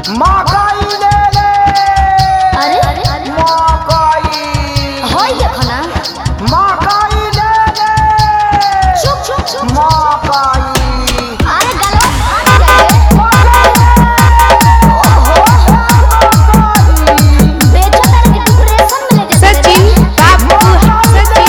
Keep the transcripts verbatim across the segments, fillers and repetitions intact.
मकई ले ले। अरे मकई होई देखो ना मकई ले ले। चुप चुप चुप मकई अरे गलवा फाड़ जाए ओहो बेचो तारे के डिप्रेशन में ले जा सचिन बाबू सचिन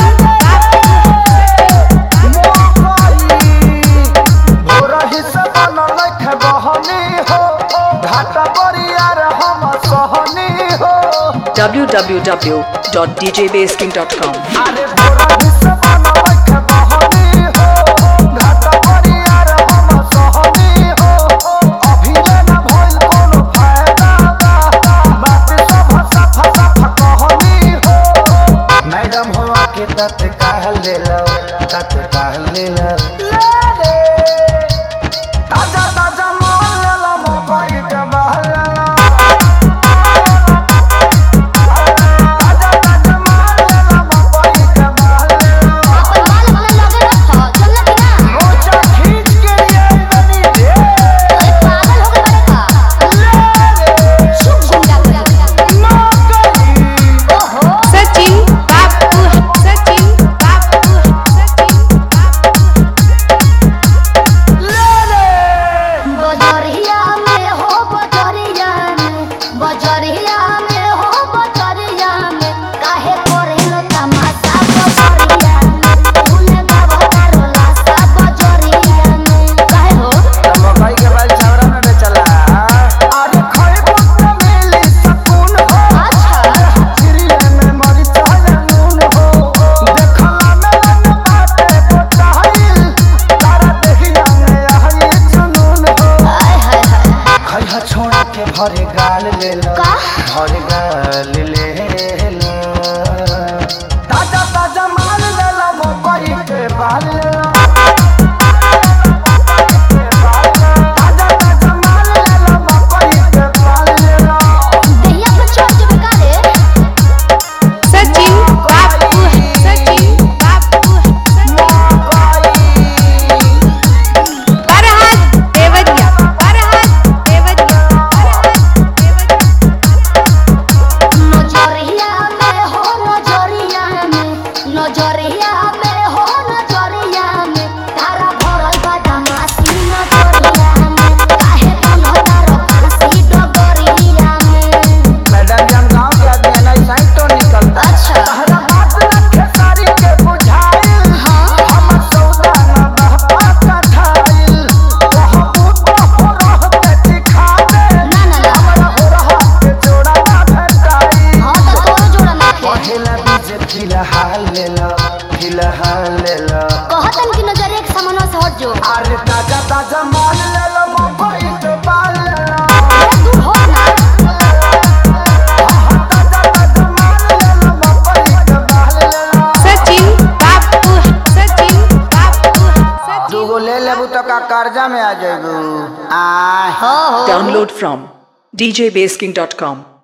भोरही से बनल खे बहनी हो घाटा बरियार हम सहनी हो। w w w dot d j bass king dot com अरे भोरही से बनल खे बहनी हो घाटा बरियार हम सहनी हो। अभी ले न भइल कोनो फायदा बात सब सफा सफा कहनी हो। मैडम हो के तत कह ले लो तत कह ले लो ले ले। ताजा ताजा माल ले लो मकई के बहल ले लो। ताजा ताजा माल ले लो मकई के बहल ले लो। अपन बाल अपने लगे रखो चल ना कि ना मोचा खींच के ये बनी रे अरे पागल हो गए बड़े का ले ले। चुप गुंडा गुंडा मकई ओहो सचिन बाबू सचिन बाबू सचिन ले ले। बजरिया में हो बजरिया में बजरिया में हो बजरिया में काहे करेलो तमाशा बजरिया में फूले बाबा रोला सा बजरिया में काहे हो मकई के बाल छावरा में बेचला। अरे खाए पुत्र मिली सकून हो। अच्छा चिड़िया में मरी चाहे नून हो। देखला में मन बाटे पोचाइल तारा देखिया में आई जुनून हो। हाय हाय हाय खैहा छोड़ा के भरे गाल ले लो का? भरे गाल ले लो। ताजा ताजा माल ले लो मकई के बाल ले लो। ताजा ताजा माल ले लो मकई के बाल ले लो। दहिया पे चढ़ जब का रे सचिन बाबू सचिन बाबू फरहाद देवरिया फरहाद देवरिया फरहाद देवरिया नजरिया में हो नजरिया में नजरिया में हो नजरिया में तारा भरल बा दमासी नजरिया में काहे बनल तारो फांसी डगरिया में मैडम जन गांव के आदमी है ना साइड तो निकलता। अच्छा तहरा बात रखे सारी के बुझाइल। हाँ हम सौदा न बहपा कठाइल। बहुत हो रहते दिखा दे। ना ना ना हमरा हो रहा के जोड़ा ना भेटाई। हाँ तो तोरो जोड़ा ना खे पहला बीज फिलहाल ले लो फिलहाल ले लो। कहतन कि नजर एक सामने से हट जो अरे ताजा ताजा माल ले लो मकई के बाल ले लो। अरे दूर हो ना ताजा ताजा माल ले लो मकई के बाल ले लो। सचिन बाबू सचिन बाबू सचिन दूगो ले लेबू तो का कर्जा में आ जाएबू। आ हो हो download from d j bass king dot com